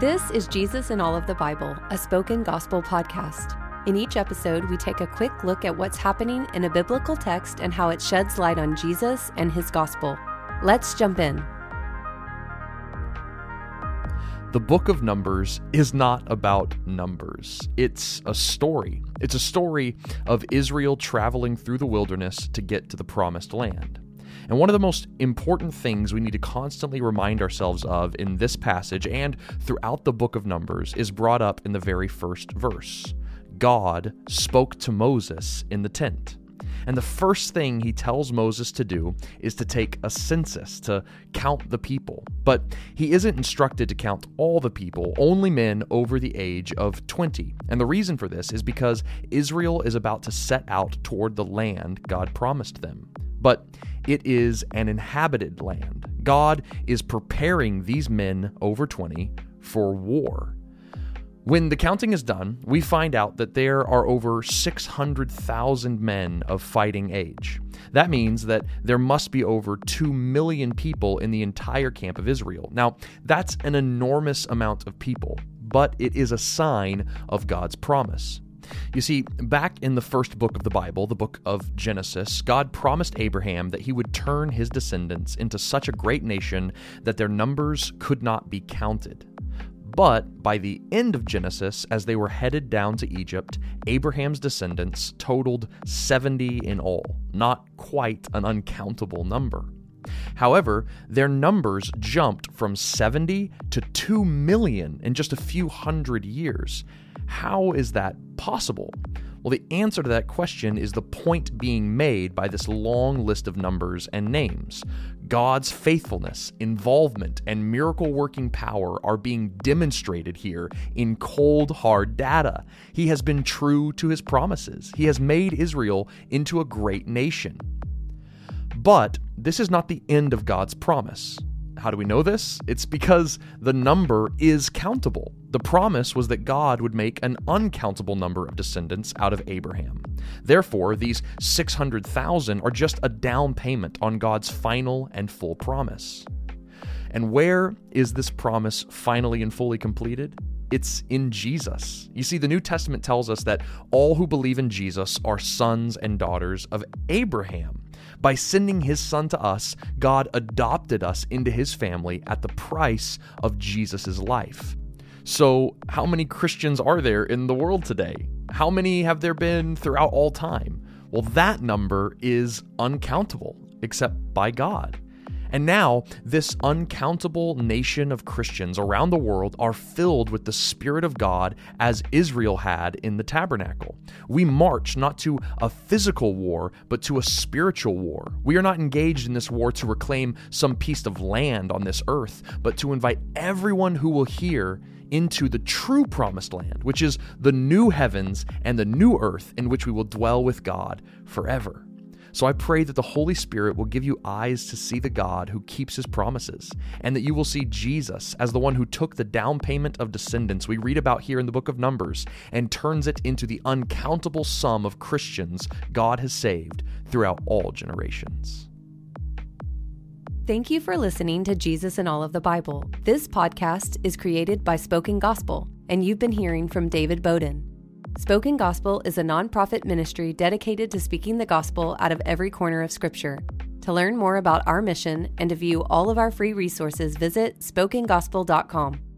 This is Jesus in All of the Bible, a spoken gospel podcast. In each episode, we take a quick look at what's happening in a biblical text and how it sheds light on Jesus and his gospel. Let's jump in. The book of Numbers is not about numbers. It's a story. It's a story of Israel traveling through the wilderness to get to the promised land. And one of the most important things we need to constantly remind ourselves of in this passage and throughout the book of Numbers is brought up in the very first verse. God spoke to Moses in the tent. And the first thing he tells Moses to do is to take a census, to count the people. But he isn't instructed to count all the people, only men over the age of 20. And the reason for this is because Israel is about to set out toward the land God promised them. But it is an inhabited land. God is preparing these men over 20 for war. When the counting is done, we find out that there are over 600,000 men of fighting age. That means that there must be over 2 million people in the entire camp of Israel. Now, that's an enormous amount of people, but it is a sign of God's promise. You see, back in the first book of the Bible, the book of Genesis, God promised Abraham that he would turn his descendants into such a great nation that their numbers could not be counted. But by the end of Genesis, as they were headed down to Egypt, Abraham's descendants totaled 70 in all, not quite an uncountable number. However, their numbers jumped from 70 to 2 million in just a few hundred years. How is that possible? Well, the answer to that question is the point being made by this long list of numbers and names. God's faithfulness, involvement, and miracle-working power are being demonstrated here in cold, hard data. He has been true to his promises. He has made Israel into a great nation. But this is not the end of God's promise. How do we know this? It's because the number is countable. The promise was that God would make an uncountable number of descendants out of Abraham. Therefore, these 600,000 are just a down payment on God's final and full promise. And where is this promise finally and fully completed? It's in Jesus. You see, the New Testament tells us that all who believe in Jesus are sons and daughters of Abraham. By sending his son to us, God adopted us into his family at the price of Jesus' life. So, how many Christians are there in the world today? How many have there been throughout all time? Well, that number is uncountable, except by God. And now, this uncountable nation of Christians around the world are filled with the Spirit of God as Israel had in the tabernacle. We march not to a physical war, but to a spiritual war. We are not engaged in this war to reclaim some piece of land on this earth, but to invite everyone who will hear into the true promised land, which is the new heavens and the new earth in which we will dwell with God forever. So I pray that the Holy Spirit will give you eyes to see the God who keeps his promises, and that you will see Jesus as the one who took the down payment of descendants we read about here in the book of Numbers and turns it into the uncountable sum of Christians God has saved throughout all generations. Thank you for listening to Jesus in All of the Bible. This podcast is created by Spoken Gospel, and you've been hearing from David Bowden. Spoken Gospel is a nonprofit ministry dedicated to speaking the gospel out of every corner of Scripture. To learn more about our mission and to view all of our free resources, visit spokengospel.com.